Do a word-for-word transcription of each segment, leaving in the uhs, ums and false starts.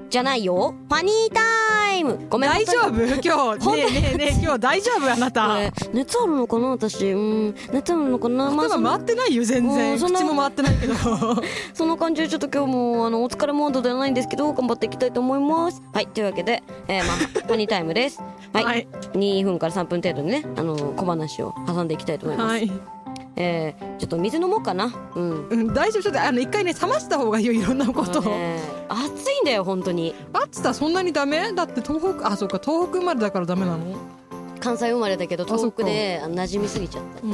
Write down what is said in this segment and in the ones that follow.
じゃないよ、ファニータイム。ごめん、 大丈夫今日。ねえねえねえ、今日大丈夫あなた。 えー、熱あるのかな私。うん、熱あるのかな。 まあ、回ってないよ全然。口も回ってないけどそんな感じでちょっと今日もあのお疲れモードではないんですけど、頑張っていきたいと思います。はい、というわけで、えー、まあファニータイムです。はい、はい、にふんからさんぷん程度でね、あの小話を挟んでいきたいと思います。はい、えー、ちょっと水飲もうかな。うん、うん、大丈夫。ちょっとあの一回ね冷ました方がいいよ、いろんなことを。ね、暑いんだよ本当に。暑さそんなにダメだって東北、あ、そうか、東北生まれだからダメなの。関西生まれだけど東北で馴染みすぎちゃった。うん、うん、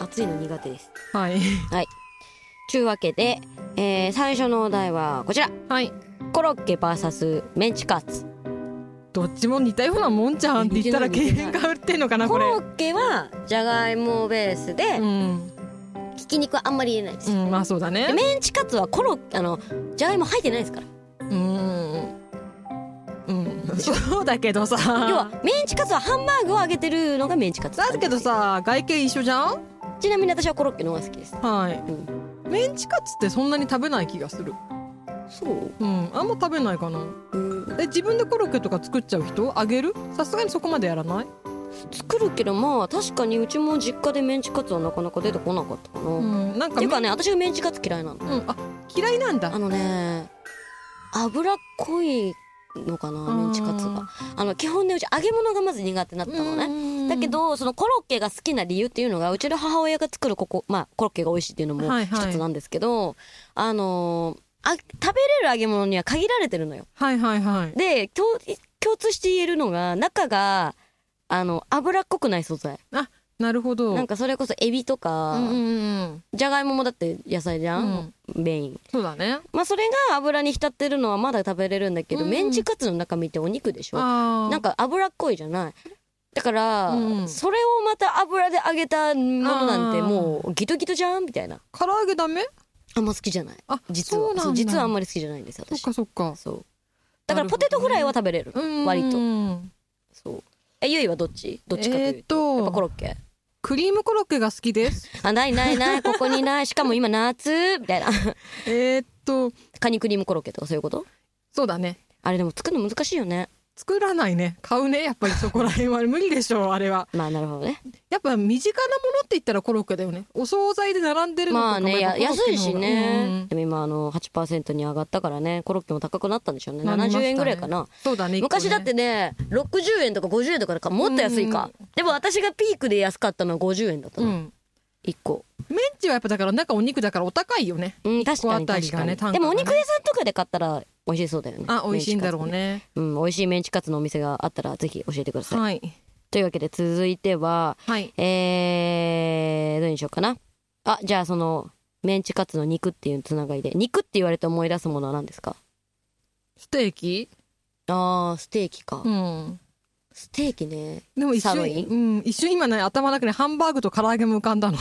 暑いの苦手です。はいはい。というわけで、えー、最初のお題はこちら。はい。コロッケ ブイエス メンチカツ。どっちも似たようなもんじゃんって言ったら喧嘩売ってんのかなこれ。コロッケはじゃがいもベースで、うん、ひき肉はあんまり入れないです、うん、まあそうだね。メンチカツはコロあのじゃがいも入ってないですから。うーん、うん、そうだけどさ、要はメンチカツはハンバーグを揚げてるのがメンチカツだけどさ、外形一緒じゃん。ちなみに私はコロッケの方が好きです。はい、うん、メンチカツってそんなに食べない気がする。そう、うん、あんま食べないかな。うん、え、自分でコロッケとか作っちゃう人？あげる？さすがにそこまでやらない？作るけど、まあ確かにうちも実家でメンチカツはなかなか出てこなかったかな。うん、なんかっていうかね、私がメンチカツ嫌いなの。うん、あ、嫌いなんだ。あのね、脂っこいのかな、メンチカツが。あの基本ね、うち揚げ物がまず苦手だったのね。だけどそのコロッケが好きな理由っていうのが、うちの母親が作るここ、まあコロッケが美味しいっていうのも一つなんですけど、はいはい、あのーあ、食べれる揚げ物には限られてるのよ。はいはいはい。で、共、共通して言えるのが、中が、あの、脂っこくない素材。あ、なるほど。なんかそれこそエビとか、うんうんうん、じゃがいももだって野菜じゃん、うん、メイン。そうだね。まあそれが油に浸ってるのはまだ食べれるんだけど、うん、メンチカツの中身ってお肉でしょ。なんか脂っこいじゃない。だから、うん、それをまた油で揚げたものなんてもうギトギトじゃんみたいな。唐揚げダメ？あんま好きじゃない。あ、実は。そう、実はあんまり好きじゃないんですよ、私。そっかそっか。そう。だからポテトフライは食べれる。割と。そう。え、ゆいはどっち？どっちかというと。やっぱコロッケ？クリームコロッケが好きです。あ、ないないない、ここにない。しかも今夏みたいな。えーっと。カニクリームコロッケとかそういうこと？そうだね。あれでも作るの難しいよね。作らないね。買うね。やっぱりそこら辺は無理でしょう、あれは。まあなるほどね。やっぱ身近なものって言ったらコロッケだよね。お惣菜で並んでるのとか。まあね、安いしね、うん、でも今あの はちパーセント に上がったからね、コロッケも高くなったんでしょうね。ななじゅうえんぐらいかな。そうだね。昔だってね、ろくじゅうえんとかごじゅうえんとかもっと安いか。でも私がピークで安かったのはごじゅうえんだったの。うん、いっこ。メンチはやっぱだから中お肉だからお高いよね。うん、確かに確かに。でもお肉屋さんとかで買ったら美味しそうだよね。あ、美味しいんだろうね。うん、美味しいメンチカツのお店があったらぜひ教えてください。はい。というわけで続いては、はい、えー、どうにしようかな。あ、じゃあそのメンチカツの肉っていうつながりで、肉って言われて思い出すものは何ですか？ステーキ？あー、ステーキか。うん。ステーキね。でも一瞬、うん、一瞬今ね、頭の中にハンバーグと唐揚げも浮かんだの。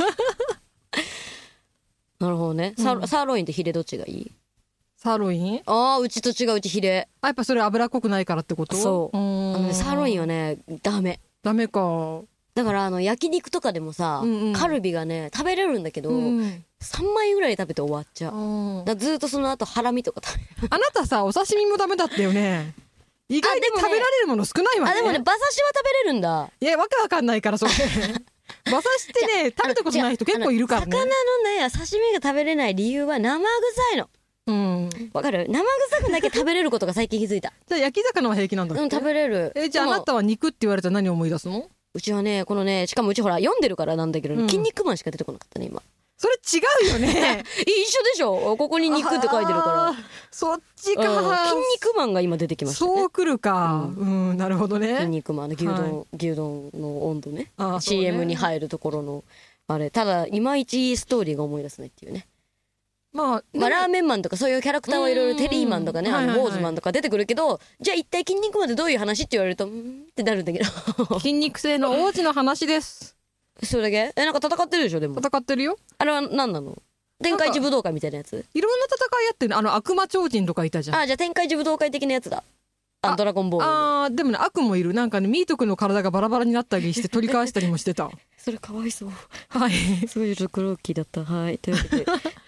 なるほどね。サー、サーロインってヒレどっちがいい？サーロイン？ああ、うちと違う、うちヒレ。あ、やっぱそれ脂っこくないからってこと？そう。あのね、サーロインはね、ダメ。ダメか。だからあの焼肉とかでもさ、うんうん、カルビがね食べれるんだけど、うん、さんまいぐらい食べて終わっちゃう。だずっとその後ハラミとか食べる。あなたさ、お刺身もダメだったよね。意外に食べられるもの少ないわね。あ、でもね、馬刺しは食べれるんだ。いや、わけわかんないからそれ。馬刺しってね、食べたことない人結構いるからね。魚のね、刺身が食べれない理由は生臭いの。うん。わかる？生臭くなきゃ食べれることが最近気づいた。じゃあ焼き魚は平気なんだっけ？うん、食べれる。え、じゃああなたは肉って言われたら何を思い出すの？うちはね、このね、しかもうちほら読んでるからなんだけど、ね、うん、筋肉マンしか出てこなかったね今。それ違うよね。一緒でしょ。ここに肉って書いてるから。そっちか、うん。筋肉マンが今出てきましたね。そうくるか。うん、うん、なるほどね。筋肉マンの牛丼、はい、牛丼の温度ね。ね シーエム に入るところのあれ。ただいまいちストーリーが思い出せないっていうね。まあ、まあ、ラーメンマンとかそういうキャラクターはいろいろテリーマンとかね、あのボーズマンとか出てくるけど、じゃあ一体筋肉マンってどういう話って言われると、んってなるんだけど。筋肉性の王子の話です。それだけ？え、なんか戦ってるでしょでも。戦ってるよ。あれは何なの？天下一武道会みたいなやつ？いろんな戦いやってるの。あの悪魔超人とかいたじゃん。あ、じゃあ天下一武道会的なやつだ。あ、ドラゴンボール。ああ、でもね、悪もいる。なんかね、ミート君の体がバラバラになったりして取り返したりもしてた。それかわいそう。はい。そういうクロッキーだった。はい。というわけで。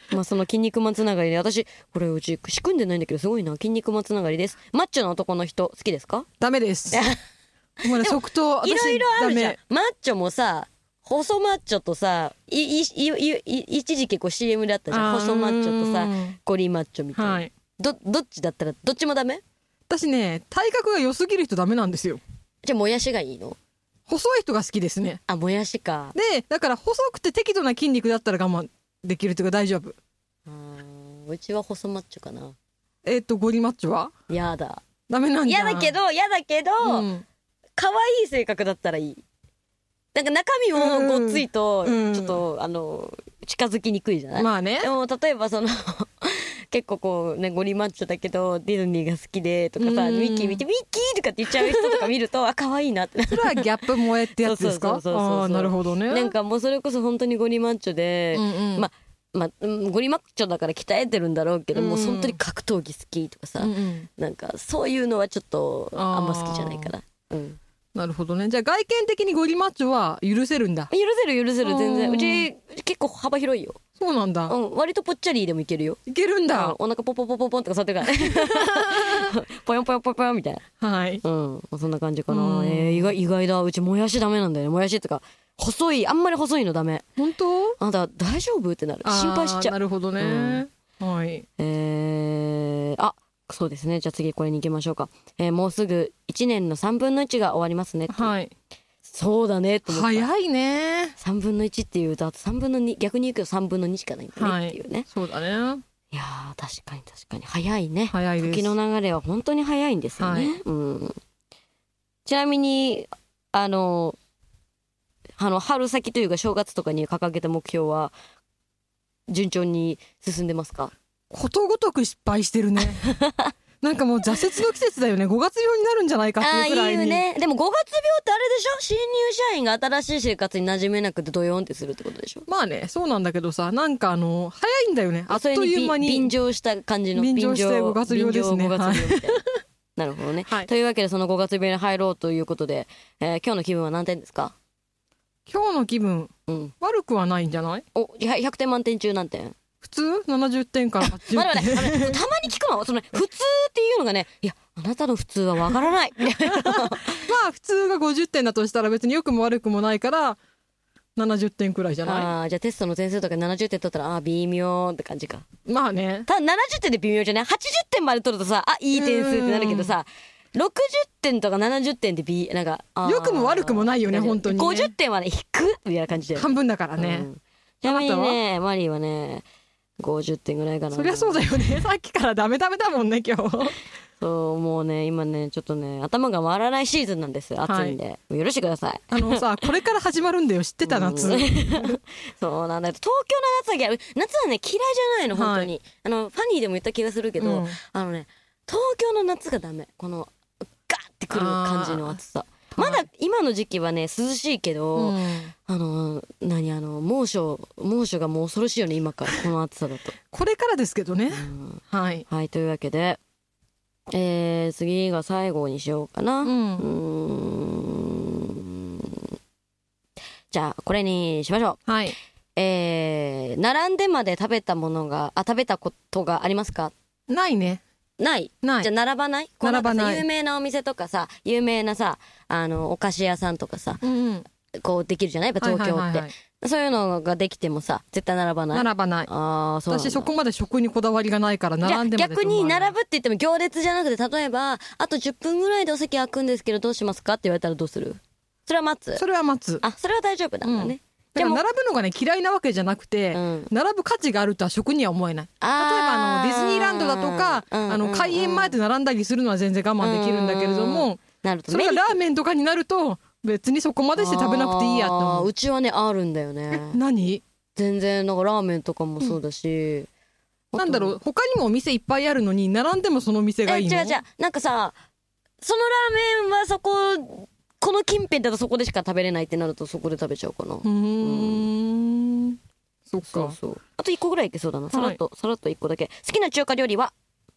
まあその筋肉マンつながりで、私これうち仕組んでないんだけどすごいな、筋肉マンつながりです。マッチョな男の人好きですか？ ダメです。もうね、即答。 いろいろあるじゃん。マッチョもさ、細マッチョとさ、いいいいい一時期こう シーエム であったじゃん。細マッチョとさ、ゴリマッチョみたいな、はい、どどっちだったらどっちもダメ？ 私ね、体格が良すぎる人ダメなんですよ。 じゃあもやしがいいの？ 細い人が好きですね。 あ、もやしか。 で、だから細くて適度な筋肉だったら我慢できるというか大丈夫。 あ、うちは細マッチョかな。 えっとゴリマッチョはやだ。 ダメなんだ。 やだけどやだけど、うん、可愛い性格だったらいい。なんか中身もごっついとちょっと、うん、あの近づきにくいじゃない？ まあね。 でも例えばその結構こうねゴリマッチョだけどディズニーが好きでとかさ、ミッキー見てミッキーとかって言っちゃう人とか見るとあ可愛いなって。 それはギャップ萌えってやつですか？ そうそうそうそうそう。 あ、なるほどね。 なんかもうそれこそ本当にゴリマッチョで、うんうん、まあまあ、ゴリマッチョだから鍛えてるんだろうけど、うん、もう本当に格闘技好きとかさ、うんうん、なんかそういうのはちょっとあんま好きじゃないから。うん、 なるほどね。じゃあ外見的にゴリマッチョは許せるんだ。 許せる許せる全然。うち結構幅広いよ。 そうなんだ。 うん、割とぽっちゃりでもいけるよ。 いけるんだ。 お腹ポポポポポンとかそうやってからポヨンポヨンポヨンポヨンみたいな。 はい。 うん、そんな感じかな。えー、意外意外だ。うちもやしダメなんだよね。もやしってか細い、あんまり細いのダメ。 本当？ あんた大丈夫ってなる。心配しちゃう。 なるほどね。うん、はい。 えー、あ、そうですね。じゃあ次これに行きましょうか。えー、もうすぐいちねんのさんぶんのいちが終わりますね。 はい。 そうだねと思った。 早いね。 さんぶんのいちっていうとあとさんぶんのに、逆に言うけどさんぶんのにしかないんだね、はい、っていうね。 そうだね。 いやー確かに確かに早いね。 早いです。 時の流れは本当に早いんですよね。はい、うん。ちなみにあのあの春先というか正月とかに掲げた目標は順調に進んでますか？ ことごとく失敗してるね。なんかもう挫折の季節だよね。ごがつ病になるんじゃないかっていうくらいに。ああ、いいよね。 でもごがつ病ってあれでしょ？新入社員が新しい生活に馴染めなくてドヨンってするってことでしょ？まあね、そうなんだけどさ、なんかあの早いんだよね。あっという間に便乗した感じの便乗してごがつ病ですね。 ごがつ病みたいな。なるほどね、はい。というわけでそのごがつ病に入ろうということで、えー、今日の気分は何点ですか？ 今日の気分、うん、悪くはないんじゃない？ お、ひゃくてん満点中何点？ 普通ななじゅってんからはちじゅってん。 まだまだたまに聞くのその普通っていうのがね、いやあなたの普通はわからない。まあ普通がごじゅってんだとしたら別に良くも悪くもないからななじゅってんくらいじゃない？ ああ、じゃあテストの点数とかななじゅってん取ったらあ微妙って感じか。 まあね。 ただななじゅってんで微妙じゃない？はちじゅってんまで取るとさ、あいい点数ってなるけどさ、ろくじゅってんとかななじゅってんでビなんか良くも悪くもないよね本当にね。 ごじゅってんはね引くみたいな感じで半分だからね。うん、 ちなみにねマリーはねごじゅってんぐらいかな。 そりゃそうだよね。さっきからダメダメだもんね今日。 そうもうね今ねちょっとね頭が回らないシーズンなんですよ。暑いんで、はい、よろしてください。 あのさこれから始まるんだよ知ってた夏。 そうなんだよ。東京の夏は夏はね嫌いじゃないの本当に、はい、あのファニーでも言った気がするけど、うん、あのね東京の夏がダメ。このガーってくる感じの暑さ。まだ今の時期はね涼しいけど、うん、あの何あの猛暑猛暑がもう恐ろしいよね今からこの暑さだと。 これからですけどね、うん、はい、 はい、というわけで、えー、次が最後にしようかな、うん、うーんじゃあこれにしましょう。はい、 えー、並んでまで食べたものがあ食べたことがありますか？ ないね。 ないない。 じゃあ並ばない？ 並ばない。 有名なお店とかさ有名なさあのお菓子屋さんとかさ、うんうん、こうできるじゃないやっぱ東京って、はいはいはいはい、そういうのができてもさ絶対並ばない？ 並ばない。ああ、そうなんだ。私そこまで食にこだわりがないから並んでまで。 逆に並ぶって言っても行列じゃなくて例えばあとじゅっぷんぐらいでお席空くんですけどどうしますかって言われたらどうする？それは待つ？それは待つ。あ、それは大丈夫なんだね、うん。 だから並ぶのがね嫌いなわけじゃなくて、うん、並ぶ価値があるとは食には思えない。例えばあのディズニーランドだとか、うん、あの開園前で並んだりするのは全然我慢できるんだけれども、なるとそれがラーメンとかになると別にそこまでして食べなくていいやと思う。 うちはねあるんだよね。 何？ 全然なんかラーメンとかもそうだし、 うん、なんだろう他にもお店いっぱいあるのに並んでもその店がいいの？ え違う違うなんかさそのラーメンはそここの近辺だとそこでしか食べれないってなるとそこで食べちゃうかな。うーん、 うん、そっか。 そうそう。あといっこぐらいいけそうだな。さらっと、はい、さらっといっこだけ。好きな中華料理は？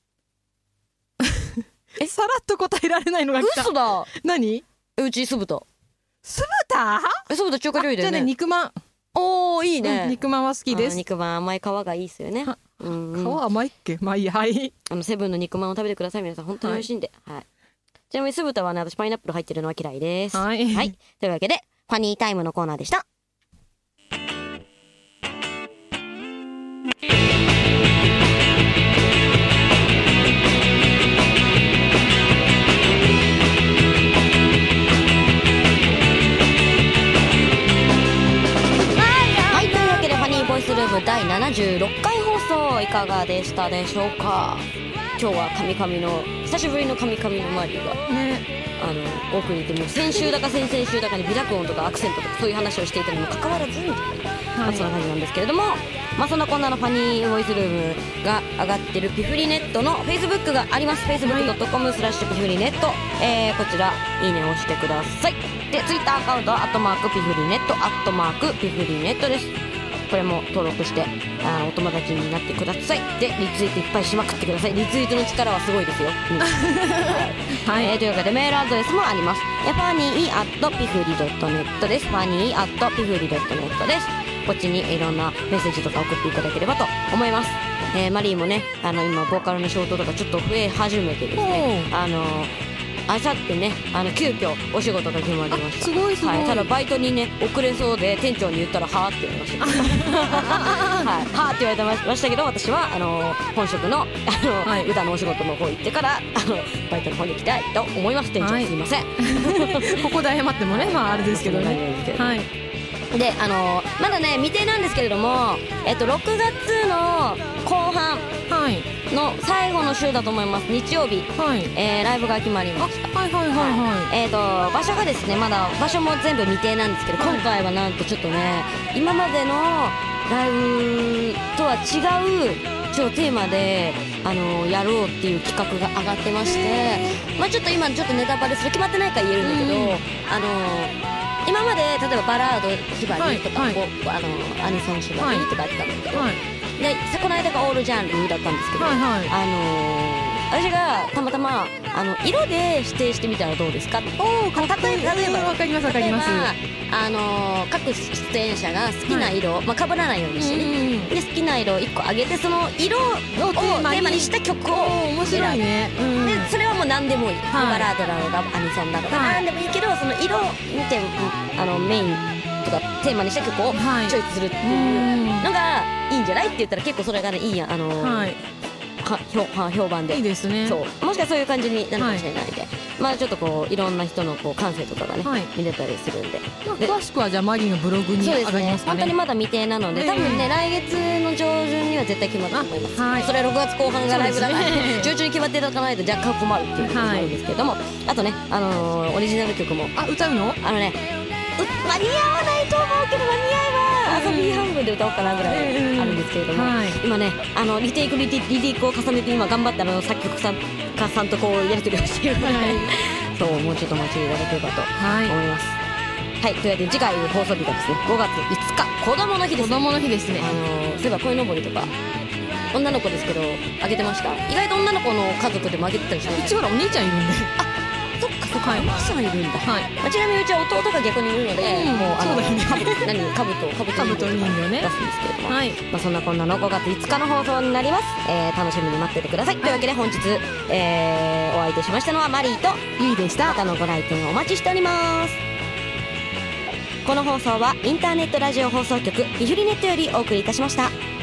え、さらっと答えられないのが来た。 嘘だ。 何？ うち酢豚。 酢豚？ え、酢豚中華料理だよね。 じゃあね肉まん。 おーいいね、 うん、肉まんは好きです。 肉まん甘い皮がいいですよね。 うん、皮甘いっけ、まあいいや、はい。 あのセブンの肉まんを食べてください皆さん、本当に美味しいんで、はい、はい、ちなみに酢豚はね、私パイナップル入ってるのは嫌いです。 はい、 はい、というわけでファニータイムのコーナーでした。だいななじゅうろっかい放送いかがでしたでしょうか。今日はカミカミの久しぶりのカミカミのマリーが、ね、あの奥にいて、もう先週だか先々週だかに微濁音とかアクセントとかそういう話をしていたにもかかわらず、はい、まあ、そんな感じなんですけれども、まあ、そんなこんなのファニーボイスルームが上がってるピフリネットの Facebook があります。 フェイスブックドットコム スラッシュピフリネット、えー、こちらいいねを押してください。で Twitter アカウントはアットマークピフリネットアットマークピフリネットです。これも登録してあお友達になってください。でリツイートいっぱいしまくってください。リツイートの力はすごいですよ、うん、はい、えー、というわけでメールアドレスもあります。ファニーアットピフリドットネットです。ファニーアットピフリドットネットです。こっちにいろんなメッセージとか送っていただければと思います。えー、マリーもね、あの今ボーカルの仕事とかちょっと増え始めてですね、あのあさってね、あの急遽お仕事が決まりました。 すごいすごい、 はい、ただバイトにね遅れそうで店長に言ったらはーって言われましたはい、はーって言われてましたけど、私はあの本職の、あの、はい、歌のお仕事の方行ってからあのバイトの方に行きたいと思います。店長、はい、すいませんここで謝ってもね、まああれですけどね。はい。 で、あのまだね未定なんですけれども、えっとろくがつの後半の最後の週だと思います。日曜日、はい、えー、ライブが決まりました。 はいはいはいはい、はい、 えーと場所がですね、まだ場所も全部未定なんですけど、はい、今回はなんとちょっとね、今までのライブとは違うちょっとテーマであのやろうっていう企画が上がってまして、まあちょっと今ちょっとネタバレする決まってないから言えるんだけど、うん、あの今まで例えばバラード縛りとか、はい、こうあのアニソン縛りとかあったんだけど、はい、でこの間がオールジャンルだったんですけど、はいはい、あのー私がたまたまあの色で指定してみたらどうですか。おかっこいい。例えばわかりますわかります。 あのー、各出演者が好きな色、はい、まあ被らないようにしてね、で好きな色をいっこあげて、その色をテーマにした曲を面白いね、 うん、でそれはもう何でもいい、はい、バラードだろうがアニソンだろうが、はい、何でもいいけど、その色を見てあのメインとかテーマにした曲をチョイスするっていうのがいいんじゃないって言ったら、結構それがねいいや、あのーはい、評, 評判でいいですね。 そう、もしかそういう感じになるかもしれないんで、はい、まあちょっとこういろんな人のこう感性とかがね、はい、見れたりするんで、 まあ、詳しくはじゃあマリーのブログに上がりますかね。そうですね、 本当にまだ未定なので、多分ね来月の上旬には絶対決まると思います。はい、それろくがつこう半がライブだから、ね、上旬に決まっていただかないと若干困るっていうことになるんですけれども、はい、あとね、あのー、オリジナル曲もあ歌うの？ あのね間に合わないと思うけど、間に合えば遊び半分で歌おうかなぐらいあるんですけれども、はい、今ねあのリテイクリテリテイクを重ねて今頑張ってあの作曲家さんとこうやり取りをしているので、はい、そうもうちょっと待ちいただければと思います。はい、はい、というわけで次回放送日がですねごがついつか子供の日です。 子供の日ですね。 あのそういえば鯉のぼりとか女の子ですけどあげてました。意外と女の子の家族でもあげてたりします。 うちほらお兄ちゃんいるんで。あそっかそっか、はい、お兄さんいるんだ、はい、まあ、ちなみにうちは弟が逆にいるので、うん、もうあのかぶと何かぶとかぶと人形ね出すんですけれども、はい、まあ、そんなこんなのごがついつかの放送になります。えー、楽しみに待っててください。というわけで本日、えー、お相手しましたのはマリーとゆいでした。 またのご来店お待ちしております。この放送はインターネットラジオ放送局ピフリネットよりお送りいたしました。